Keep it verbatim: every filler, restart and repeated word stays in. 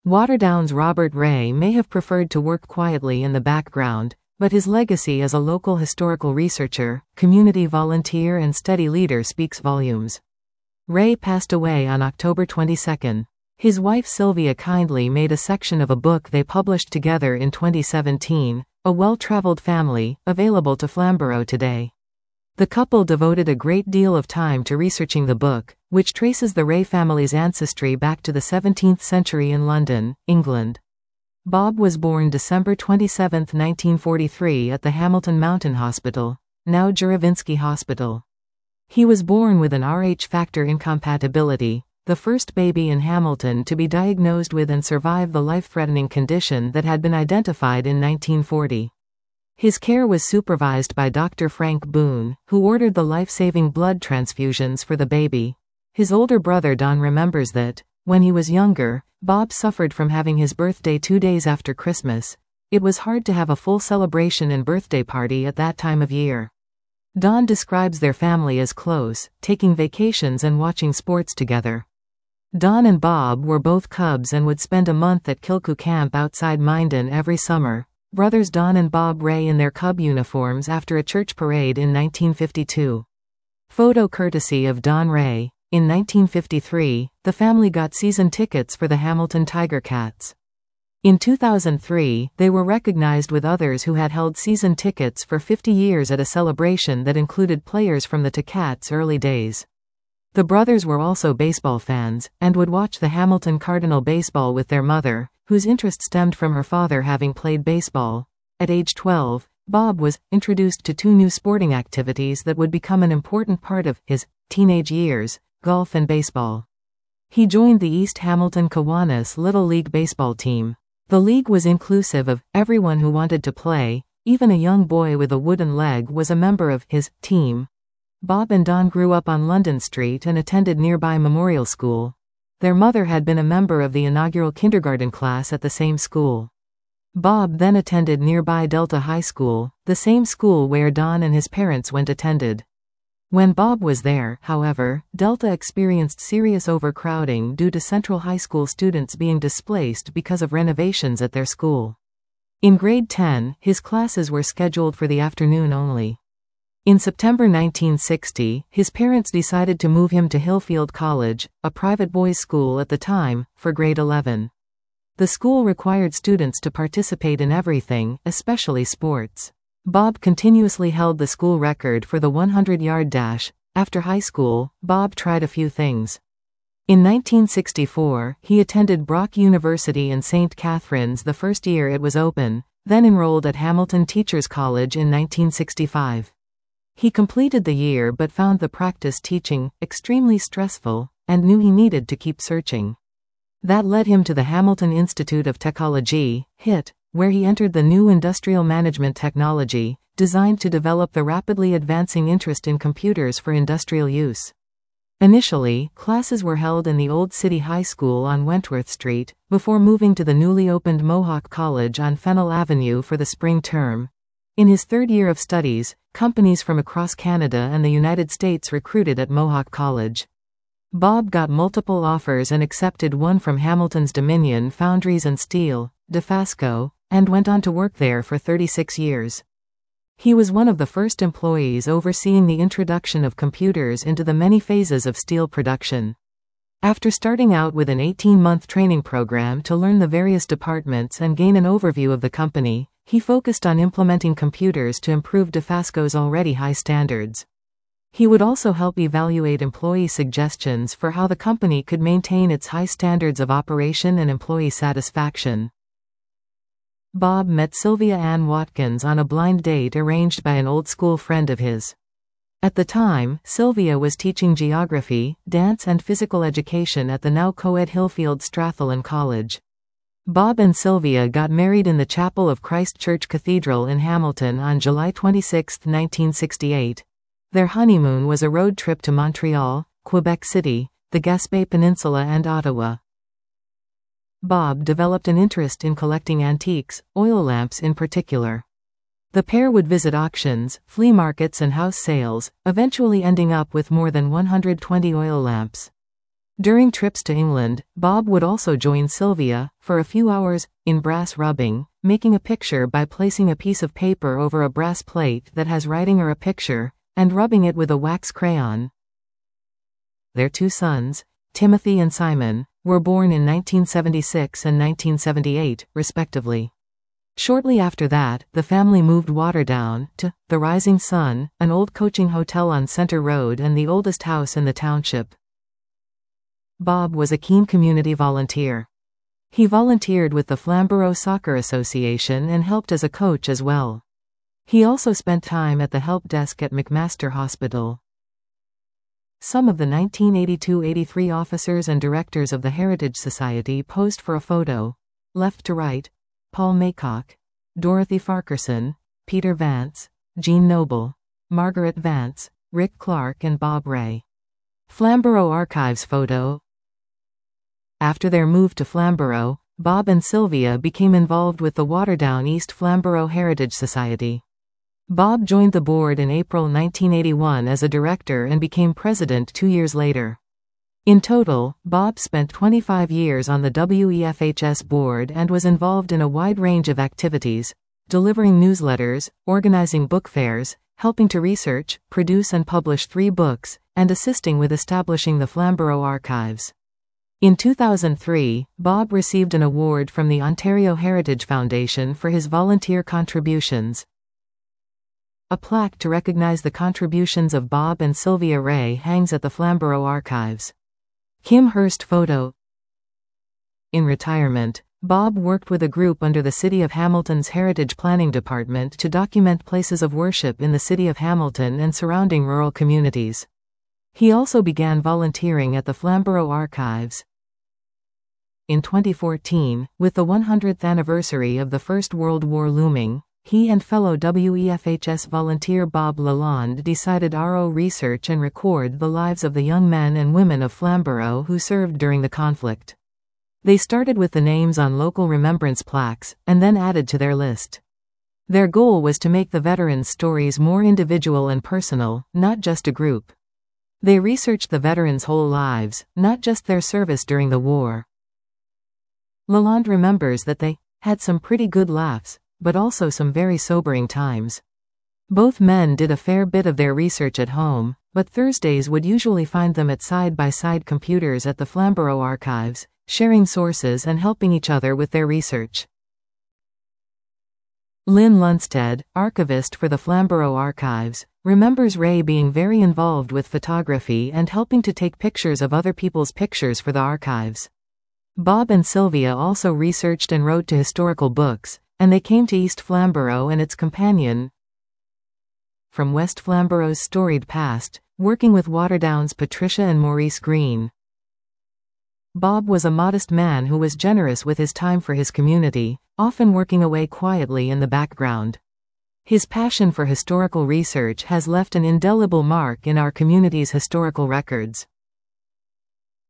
Waterdown's Robert Ray may have preferred to work quietly in the background, but his legacy as a local historical researcher, community volunteer and study leader speaks volumes. Ray passed away on October twenty-second. His wife Sylvia kindly made a section of a book they published together in twenty seventeen, A Well-Traveled Family, available to Flamborough today. The couple devoted a great deal of time to researching the book, which traces the Ray family's ancestry back to the seventeenth century in London, England. Bob was born December twenty-seventh, nineteen forty-three at the Hamilton Mountain Hospital, now Juravinski Hospital. He was born with an R H factor incompatibility, the first baby in Hamilton to be diagnosed with and survive the life-threatening condition that had been identified in nineteen forty. His care was supervised by Doctor Frank Boone, who ordered the life-saving blood transfusions for the baby. His older brother Don remembers that, when he was younger, Bob suffered from having his birthday two days after Christmas. It was hard to have a full celebration and birthday party at that time of year. Don describes their family as close, taking vacations and watching sports together. Don and Bob were both Cubs and would spend a month at Kilcoo Camp outside Minden every summer. Brothers Don and Bob Ray in their Cub uniforms after a church parade in nineteen fifty-two. Photo courtesy of Don Ray. In nineteen fifty-three, the family got season tickets for the Hamilton Tiger Cats. In two thousand three, they were recognized with others who had held season tickets for fifty years at a celebration that included players from the Ticats' early days. The brothers were also baseball fans, and would watch the Hamilton Cardinal baseball with their mother, whose interest stemmed from her father having played baseball. At age twelve, Bob was introduced to two new sporting activities that would become an important part of his teenage years: golf and baseball. He joined the East Hamilton Kiwanis Little League baseball team. The league was inclusive of everyone who wanted to play, even a young boy with a wooden leg was a member of his team. Bob and Don grew up on London Street and attended nearby Memorial School. Their mother had been a member of the inaugural kindergarten class at the same school. Bob then attended nearby Delta High School, the same school where Don and his parents went attended. When Bob was there, however, Delta experienced serious overcrowding due to Central High School students being displaced because of renovations at their school. In grade ten, his classes were scheduled for the afternoon only. In September nineteen sixty, his parents decided to move him to Hillfield College, a private boys' school at the time, for grade eleven. The school required students to participate in everything, especially sports. Bob continuously held the school record for the hundred-yard dash. After high school, Bob tried a few things. In nineteen sixty-four, he attended Brock University in Saint Catharines the first year it was open, then enrolled at Hamilton Teachers College in nineteen sixty-five. He completed the year but found the practice teaching extremely stressful, and knew he needed to keep searching. That led him to the Hamilton Institute of Technology, H I T, where he entered the new industrial management technology, designed to develop the rapidly advancing interest in computers for industrial use. Initially, classes were held in the Old City High School on Wentworth Street, before moving to the newly opened Mohawk College on Fennell Avenue for the spring term. In his third year of studies, companies from across Canada and the United States recruited at Mohawk College. Bob got multiple offers and accepted one from Hamilton's Dominion Foundries and Steel, Dofasco, and went on to work there for thirty-six years. He was one of the first employees overseeing the introduction of computers into the many phases of steel production. After starting out with an eighteen-month training program to learn the various departments and gain an overview of the company, he focused on implementing computers to improve Dofasco's already high standards. He would also help evaluate employee suggestions for how the company could maintain its high standards of operation and employee satisfaction. Bob met Sylvia Ann Watkins on a blind date arranged by an old school friend of his. At the time, Sylvia was teaching geography, dance and physical education at the now co-ed Hillfield Strathallan College. Bob and Sylvia got married in the chapel of Christ Church Cathedral in Hamilton on July twenty-sixth, nineteen sixty-eight. Their honeymoon was a road trip to Montreal, Quebec City, the Gaspé Peninsula and Ottawa. Bob developed an interest in collecting antiques, oil lamps in particular. The pair would visit auctions, flea markets and house sales, eventually ending up with more than one hundred twenty oil lamps. During trips to England, Bob would also join Sylvia, for a few hours, in brass rubbing, making a picture by placing a piece of paper over a brass plate that has writing or a picture, and rubbing it with a wax crayon. Their two sons, Timothy and Simon, were born in nineteen seventy-six and nineteen seventy-eight, respectively. Shortly after that, the family moved Waterdown to the Rising Sun, an old coaching hotel on Center Road and the oldest house in the township. Bob was a keen community volunteer. He volunteered with the Flamborough Soccer Association and helped as a coach as well. He also spent time at the help desk at McMaster Hospital. Some of the nineteen eighty-two eighty-three officers and directors of the Heritage Society posed for a photo. Left to right: Paul Maycock, Dorothy Farquharson, Peter Vance, Jean Noble, Margaret Vance, Rick Clark and Bob Ray. Flamborough Archives photo. After their move to Flamborough, Bob and Sylvia became involved with the Waterdown East Flamborough Heritage Society. Bob joined the board in April nineteen eighty-one as a director and became president two years later. In total, Bob spent twenty-five years on the W E F H S board and was involved in a wide range of activities, delivering newsletters, organizing book fairs, helping to research, produce and publish three books, and assisting with establishing the Flamborough Archives. In two thousand three, Bob received an award from the Ontario Heritage Foundation for his volunteer contributions. A plaque to recognize the contributions of Bob and Sylvia Ray hangs at the Flamborough Archives. Kim Hurst photo. In retirement, Bob worked with a group under the City of Hamilton's Heritage Planning Department to document places of worship in the City of Hamilton and surrounding rural communities. He also began volunteering at the Flamborough Archives. In twenty fourteen, with the one hundredth anniversary of the First World War looming, he and fellow W E F H S volunteer Bob Lalonde decided to research and record the lives of the young men and women of Flamborough who served during the conflict. They started with the names on local remembrance plaques, and then added to their list. Their goal was to make the veterans' stories more individual and personal, not just a group. They researched the veterans' whole lives, not just their service during the war. Lalonde remembers that they had some pretty good laughs, but also some very sobering times. Both men did a fair bit of their research at home, but Thursdays would usually find them at side-by-side computers at the Flamborough Archives, sharing sources and helping each other with their research. Lynn Lunstead, archivist for the Flamborough Archives, remembers Ray being very involved with photography and helping to take pictures of other people's pictures for the archives. Bob and Sylvia also researched and wrote to historical books, and they came to East Flamborough and its companion. From West Flamborough's storied past, working with Waterdown's Patricia and Maurice Green. Bob was a modest man who was generous with his time for his community, often working away quietly in the background. His passion for historical research has left an indelible mark in our community's historical records.